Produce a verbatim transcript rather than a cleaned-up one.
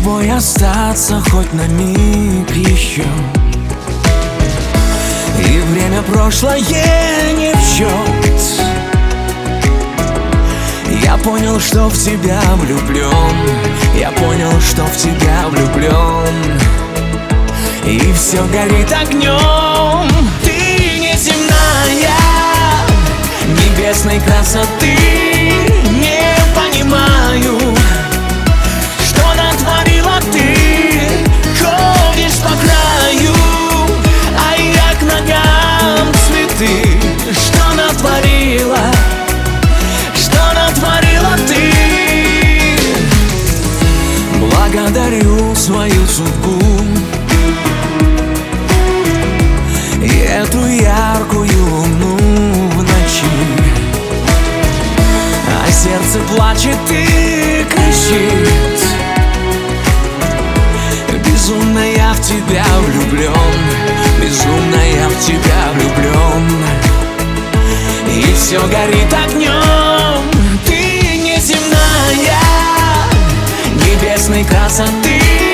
тобой остаться хоть на миг еще. И время прошлое не в счет. Я понял, что в тебя влюблен. Я понял, что в тебя влюблен. И все горит огнем. Ты неземная, небесной красоты. Не понимаю, что натворила ты. Ходишь по краю, а я к ногам цветы. Что натворила, что натворила ты. Благодарю свою судьбу и эту яркую луну в ночи. А сердце плачет и кричит: безумно я в тебя влюблен, безумно я в тебя влюблен. И все горит огнем. Ты неземная, небесной красоты.